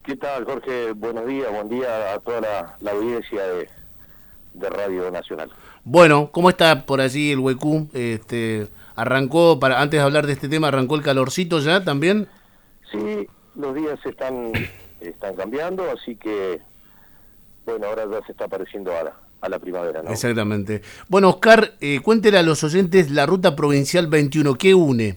¿Qué tal, Jorge? Buenos días, buen día a toda la audiencia de Radio Nacional. Bueno, ¿cómo está por allí el Huecú? Arrancó, antes de hablar de este tema, ¿arrancó el calorcito ya también? Sí, los días están cambiando, así que, bueno, ahora ya se está pareciendo a la primavera, ¿no? Exactamente. Bueno, Oscar, cuéntele a los oyentes la ruta provincial 21, ¿qué une?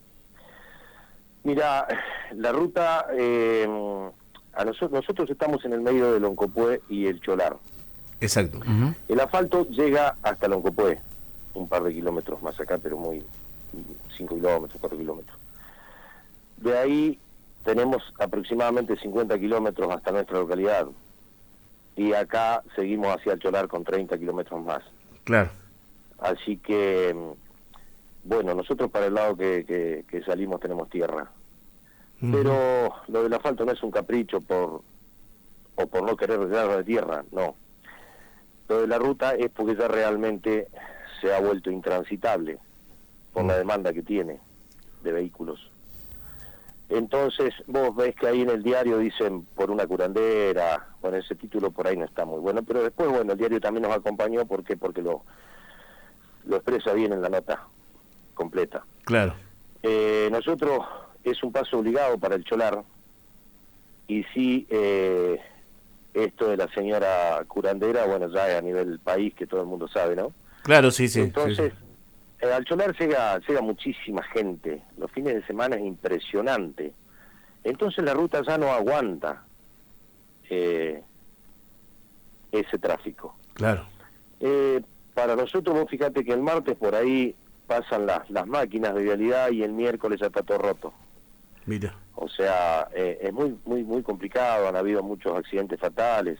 Mira, la ruta, nosotros estamos en el medio de Loncopué y el Cholar. Exacto. Uh-huh. El asfalto llega hasta Loncopué, un par de kilómetros más acá, pero 5 kilómetros, 4 kilómetros. De ahí tenemos aproximadamente 50 kilómetros hasta nuestra localidad. Y acá seguimos hacia el Cholar con 30 kilómetros más. Claro. Así que, bueno, nosotros para el lado que salimos tenemos tierra. Uh-huh. Pero lo del asfalto no es un capricho por no querer retirar de tierra, no. Lo de la ruta es porque ya realmente se ha vuelto intransitable por la demanda que tiene de vehículos. Entonces, vos ves que ahí en el diario dicen por una curandera, bueno, ese título por ahí no está muy bueno, pero después, bueno, el diario también nos acompañó, ¿por qué? Porque lo expresa bien en la nota completa. Claro. Nosotros, es un paso obligado para el Cholar, y sí, esto de la señora curandera, bueno, ya es a nivel país, que todo el mundo sabe, ¿no? Claro, sí. Entonces, sí. Al Cholar llega muchísima gente, los fines de semana es impresionante, entonces la ruta ya no aguanta ese tráfico. Claro. Para nosotros, vos fíjate que el martes por ahí pasan las máquinas de vialidad y el miércoles ya está todo roto. Mira. O sea, es muy complicado, han habido muchos accidentes fatales.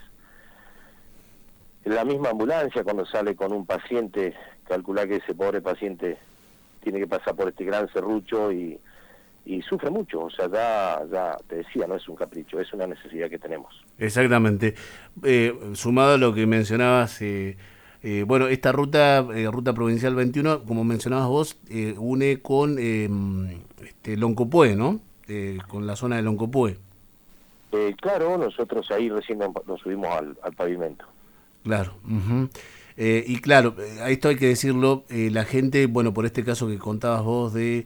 La misma ambulancia cuando sale con un paciente, calcula que ese pobre paciente tiene que pasar por este gran serrucho y sufre mucho. O sea, ya te decía, no es un capricho, es una necesidad que tenemos. Exactamente. Sumado a lo que mencionabas, bueno, esta ruta provincial 21, como mencionabas vos, une con Loncopué, ¿no? Con la zona de Loncopué. Claro, nosotros ahí recién nos subimos al pavimento. Claro. Uh-huh. Y claro, a esto hay que decirlo, la gente, bueno, por este caso que contabas vos de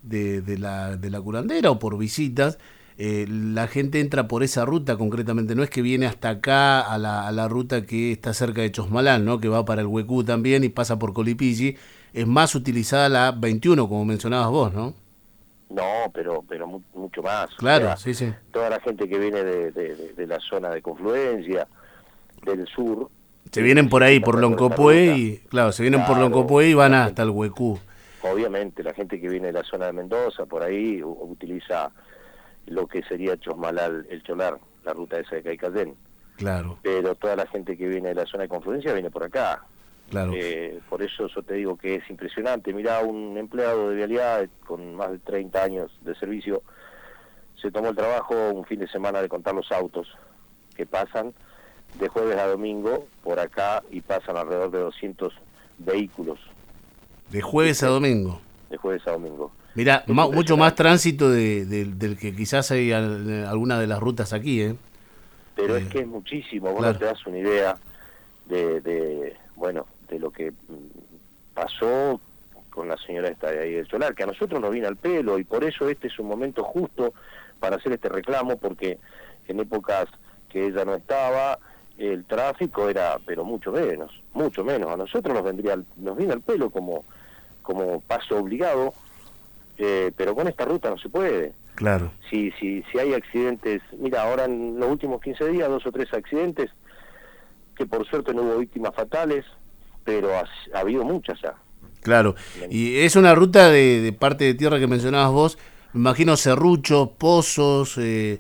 la curandera o por visitas, la gente entra por esa ruta concretamente, no es que viene hasta acá a la ruta que está cerca de Chosmalal, ¿no? Que va para el Huecú también y pasa por Colipilli, es más utilizada la 21, como mencionabas vos, ¿no? No, pero mucho más. Claro, o sea, sí. Toda la gente que viene de la zona de confluencia, del sur. Se vienen por ahí, por Loncopué, y claro, se vienen por Loncopué y van hasta el Huecú. Obviamente, la gente que viene de la zona de Mendoza, por ahí, utiliza lo que sería Chosmalal, el Cholar, la ruta esa de Caicayén. Claro. Pero toda la gente que viene de la zona de confluencia viene por acá. Claro. Por eso yo te digo que es impresionante. Mirá, un empleado de vialidad con más de 30 años de servicio se tomó el trabajo un fin de semana de contar los autos que pasan de jueves a domingo por acá y pasan alrededor de 200 vehículos. ¿De jueves a domingo? De jueves a domingo. Mirá, mucho más tránsito del que quizás hay en alguna de las rutas aquí, ¿eh? Pero es que es muchísimo, vos claro. No te das una idea de lo que pasó con la señora esta de ahí del Solar, que a nosotros nos viene al pelo, y por eso este es un momento justo para hacer este reclamo, porque en épocas que ella no estaba, el tráfico era, pero mucho menos, a nosotros nos viene al pelo como paso obligado, pero con esta ruta no se puede. Claro. Si hay accidentes, mira, ahora en los últimos 15 días, 2 o 3 accidentes, que por suerte no hubo víctimas fatales, pero ha habido muchas ya. Claro, y es una ruta de parte de tierra que mencionabas vos, me imagino serruchos, pozos,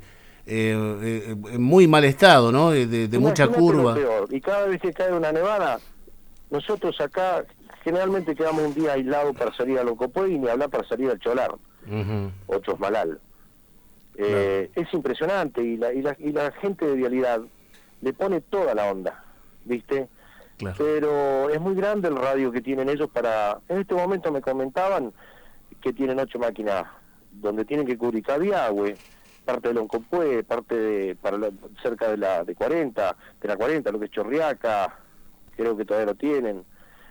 en muy mal estado, ¿no? De mucha curva. Peor. Y cada vez que cae una nevada, nosotros acá generalmente quedamos un día aislados para salir a Loncopué y ni hablar para salir al Cholar, o Chosmalal. Claro. Es impresionante, y la gente de vialidad le pone toda la onda, ¿viste? Claro. Pero es muy grande el radio que tienen ellos para... En este momento me comentaban que tienen 8 máquinas donde tienen que cubrir Cabiagüe, parte de Loncopué, cerca de la 40, de la 40, lo que es Chorriaca, creo que todavía lo tienen.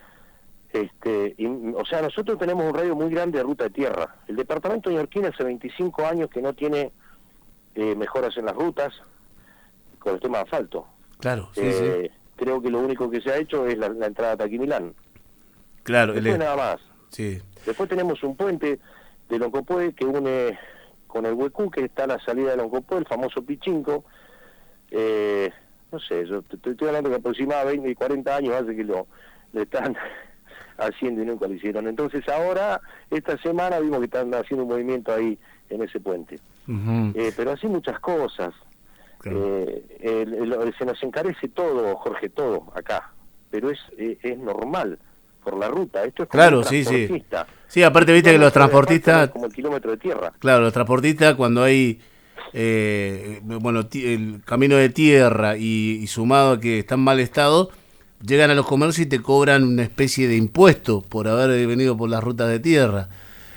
O sea, nosotros tenemos un radio muy grande de ruta de tierra. El departamento de Ñorquín hace 25 años que no tiene mejoras en las rutas con el tema de asfalto. Claro, sí. Creo que lo único que se ha hecho es la entrada a Taquimilán. Claro, después nada más. Sí. Después tenemos un puente de Loncopué que une con el Huecú, que está a la salida de Loncopué, el famoso Pichinco. No sé, yo te estoy hablando que aproximadamente 20 y 40 años hace que lo están haciendo y nunca lo hicieron. Entonces ahora, esta semana vimos que están haciendo un movimiento ahí en ese puente. Pero así muchas cosas. Claro. Se nos encarece todo, Jorge, todo acá, pero es normal por la ruta. Esto es como claro, un transportista. Sí, aparte viste que los transportistas, como el kilómetro de tierra. Claro, los transportistas cuando hay el camino de tierra y sumado a que está en mal estado, llegan a los comercios y te cobran una especie de impuesto por haber venido por las rutas de tierra.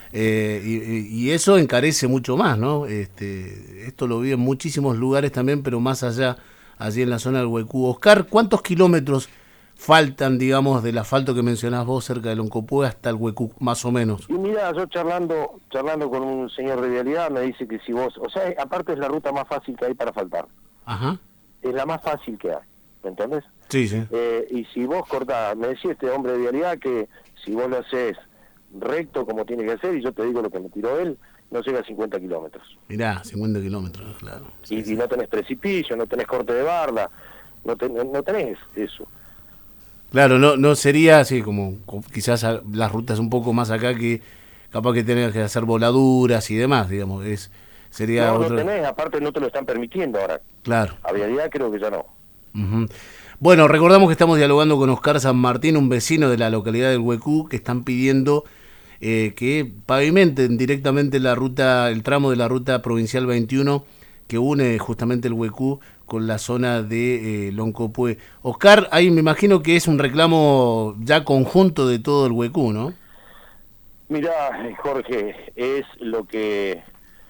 Y eso encarece mucho más, ¿no? Esto lo vi en muchísimos lugares también, pero más allá, allí en la zona del Huecú. Oscar, ¿cuántos kilómetros faltan, digamos, del asfalto que mencionás vos cerca de Loncopué hasta el Huecú, más o menos? Y mira, yo charlando con un señor de vialidad me dice que si vos, o sea, aparte es la ruta más fácil que hay para asfaltar. Ajá. Es la más fácil que hay, ¿me entendés? Sí. Y si vos cortás, me decía este hombre de vialidad que si vos lo haces recto como tiene que ser, y yo te digo lo que me tiró él, no llega a 50 kilómetros. Mirá, 50 kilómetros, claro. Y no tenés precipicio, no tenés corte de barda, no tenés eso. Claro, no sería así como quizás las rutas un poco más acá que capaz que tenés que hacer voladuras y demás, digamos, sería no tenés, aparte no te lo están permitiendo ahora. Claro. A vialidad creo que ya no. Uh-huh. Bueno, recordamos que estamos dialogando con Oscar San Martín, un vecino de la localidad del Huecú, que están pidiendo que pavimenten directamente el tramo de la ruta provincial 21 que une justamente el Huecú con la zona de Loncopué. Oscar, ahí me imagino que es un reclamo ya conjunto de todo el Huecú, ¿no? Mirá, Jorge, es lo que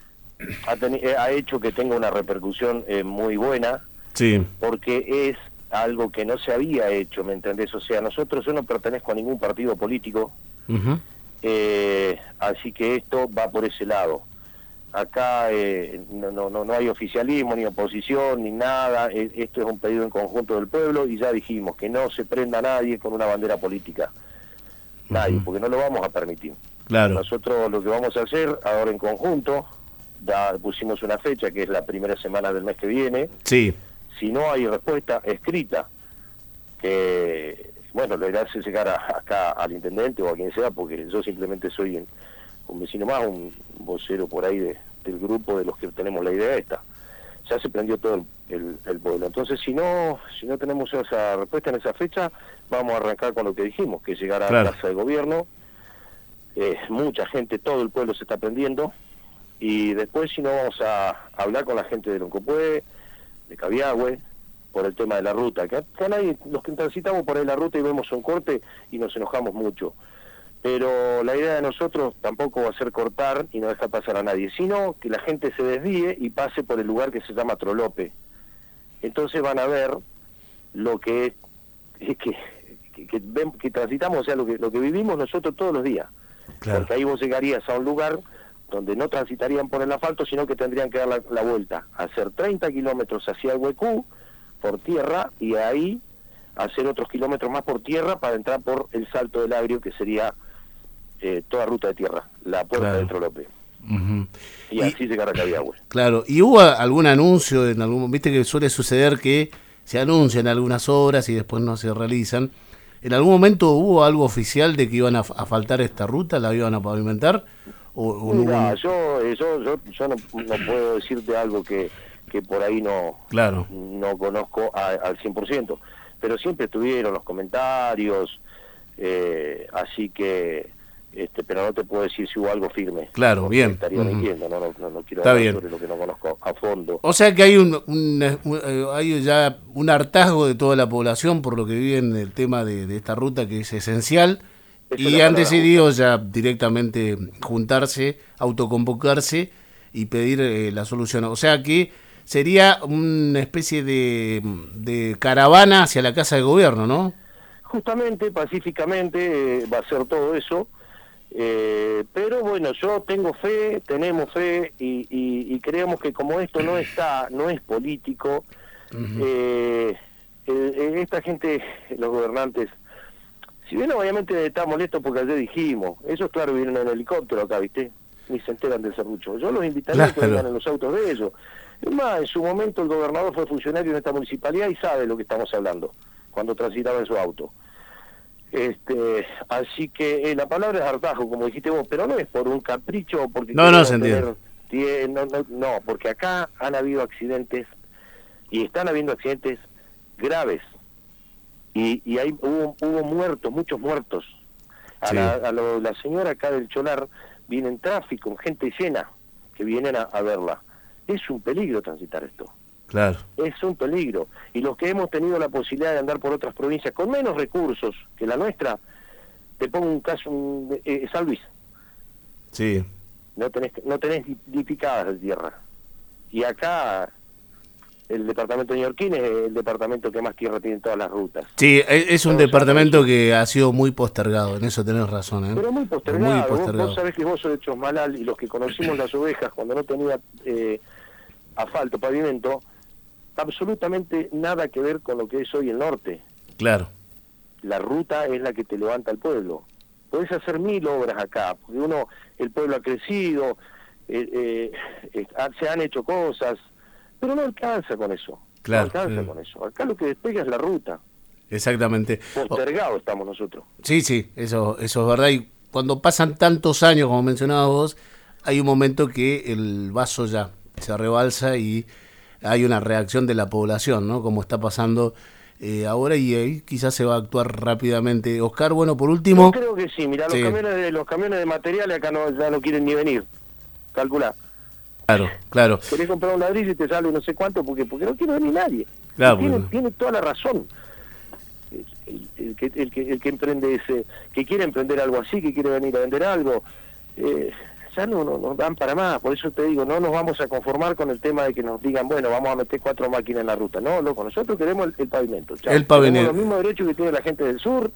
ha hecho que tenga una repercusión muy buena, sí, porque es algo que no se había hecho, ¿me entendés? O sea, yo no pertenezco a ningún partido político, uh-huh. Así que esto va por ese lado. Acá no hay oficialismo, ni oposición, ni nada. Esto es un pedido en conjunto del pueblo y ya dijimos que no se prenda nadie con una bandera política. Nadie, uh-huh. porque no lo vamos a permitir. Claro. Nosotros lo que vamos a hacer ahora en conjunto, ya pusimos una fecha que es la primera semana del mes que viene. Sí. Si no hay respuesta escrita, que bueno, lo irá a hacer llegar acá al intendente o a quien sea, porque yo simplemente soy un vecino más, un vocero por ahí del grupo de los que tenemos la idea esta. Ya se prendió todo el pueblo. Entonces, si no tenemos esa respuesta en esa fecha, vamos a arrancar con lo que dijimos, que llegar a la Casa de Gobierno. Mucha gente, todo el pueblo se está prendiendo, y después si no vamos a hablar con la gente de Loncopué, de Cabiagüe, por el tema de la ruta, que nadie, los que transitamos por ahí la ruta y vemos un corte y nos enojamos mucho, pero la idea de nosotros tampoco va a ser cortar y no dejar pasar a nadie, sino que la gente se desvíe y pase por el lugar que se llama Trolope. Entonces van a ver lo que transitamos, o sea, lo que vivimos nosotros todos los días. Claro. Porque ahí vos llegarías a un lugar donde no transitarían por el asfalto, sino que tendrían que dar la vuelta, hacer 30 kilómetros hacia el Huecú por tierra, y ahí hacer otros kilómetros más por tierra para entrar por el Salto del Agrio, que sería toda ruta de tierra, la puerta de Trolope. Uh-huh. Y así llegar a Cabiagüe. Claro, ¿y hubo algún anuncio en algún, viste que suele suceder que se anuncian algunas obras y después no se realizan? ¿En algún momento hubo algo oficial de que iban a asfaltar esta ruta, la iban a pavimentar? Mira, yo no puedo decirte algo que por ahí no conozco al 100%, pero siempre estuvieron los comentarios, así que pero no te puedo decir si hubo algo firme. Claro, bien. Estaría mintiendo, no quiero hablar sobre lo que no conozco a fondo. O sea que hay ya un hartazgo de toda la población por lo que viven el tema de esta ruta, que es esencial, y han decidido ya directamente juntarse, autoconvocarse y pedir la solución. O sea que sería una especie de caravana hacia la Casa de Gobierno, ¿no? Justamente, pacíficamente, va a ser todo eso. Pero bueno, yo tengo fe, tenemos fe y creemos que como esto no es político, esta gente, los gobernantes, si bien obviamente está molesto porque ayer dijimos, esos claro vienen en helicóptero acá, ¿viste? Ni se enteran del serrucho. Yo los invitaría a que vengan en los autos de ellos. Es más, en su momento el gobernador fue funcionario en esta municipalidad y sabe lo que estamos hablando cuando transitaba en su auto. Así que la palabra es hartajo, como dijiste vos, pero no es por un capricho, porque no se entiende. No, porque acá han habido accidentes y están habiendo accidentes graves y hubo muertos, muchos muertos. Sí. La señora acá del Cholar viene en tráfico, gente llena que vienen a verla. Es un peligro transitar esto. Claro. Es un peligro. Y los que hemos tenido la posibilidad de andar por otras provincias con menos recursos que la nuestra, te pongo un caso, San Luis. Sí. No tenés ni picadas de tierra. Y acá el departamento de Ñorquín es el departamento que más tierra tiene en todas las rutas. Sí, es un departamento que ha sido muy postergado, en eso tenés razón. Pero muy postergado. Vos sabés que vos sos de Chosmalal y los que conocimos las ovejas cuando no tenía asfalto, pavimento, absolutamente nada que ver con lo que es hoy el norte. Claro. La ruta es la que te levanta al pueblo. Podés hacer 1000 obras acá, porque el pueblo ha crecido, se han hecho cosas, pero no alcanza con eso. Claro. No alcanza con eso. Acá lo que despega es la ruta. Exactamente. Postergado estamos nosotros. Sí, eso es verdad. Y cuando pasan tantos años, como mencionabas vos, hay un momento que el vaso ya se rebalsa y hay una reacción de la población, ¿no? Como está pasando ahora, y ahí quizás se va a actuar rápidamente. Oscar, bueno, por último... Yo creo que sí, mirá, sí. Los camiones de materiales acá ya no quieren ni venir. Calculá. Claro. Querés comprar un ladrillo y te sale no sé cuánto, porque no quiere venir nadie. Claro, tiene toda la razón. El que emprende que quiere emprender algo así, que quiere venir a vender algo, ya no dan para más. Por eso te digo, no nos vamos a conformar con el tema de que nos digan, bueno, vamos a meter 4 máquinas en la ruta. No, loco, nosotros queremos el pavimento. El pavimento. Tenemos los mismos derechos que tiene la gente del sur.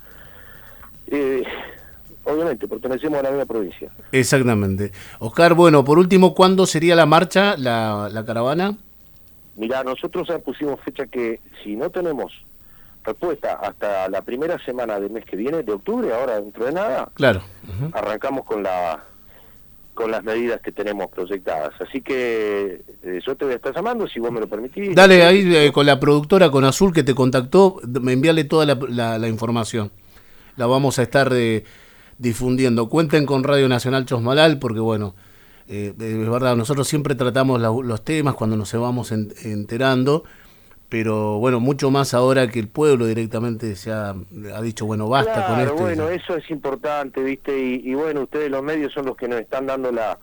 Obviamente, pertenecemos a la misma provincia. Exactamente. Oscar, bueno, por último, ¿cuándo sería la marcha, la caravana? Mirá, nosotros ya pusimos fecha que si no tenemos respuesta hasta la primera semana del mes que viene, de octubre, ahora dentro de nada, claro. Arrancamos con las medidas que tenemos proyectadas. Así que yo te voy a estar llamando, si vos me lo permitís. Dale, ahí con la productora, con Azul, que te contactó, me envíale toda la información. La vamos a estar difundiendo. Cuenten con Radio Nacional Chosmalal, porque bueno, es verdad, nosotros siempre tratamos los temas cuando nos vamos enterando, pero bueno, mucho más ahora que el pueblo directamente ha dicho, bueno, basta con esto. Bueno, eso es importante, ¿viste? Y bueno, ustedes los medios son los que nos están dando la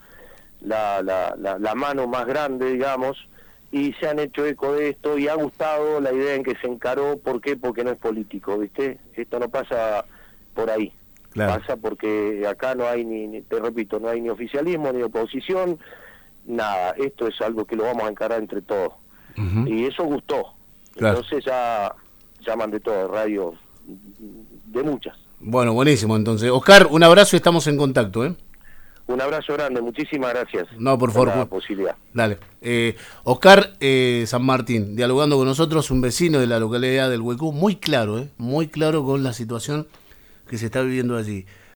mano más grande, digamos, y se han hecho eco de esto y ha gustado la idea en que se encaró. ¿Por qué? Porque no es político, ¿viste? Esto no pasa por ahí. Claro. Pasa porque acá no hay te repito, no hay ni oficialismo ni oposición, nada. Esto es algo que lo vamos a encarar entre todos. Y eso gustó. Claro. Entonces ya llaman de todo, radio, de muchas. Bueno, buenísimo. Entonces, Oscar, un abrazo y estamos en contacto, ¿eh? Un abrazo grande, muchísimas gracias. No, por favor. La posibilidad. Dale. Oscar San Martín, dialogando con nosotros, un vecino de la localidad del Huecú, muy claro con la situación que se está viviendo allí.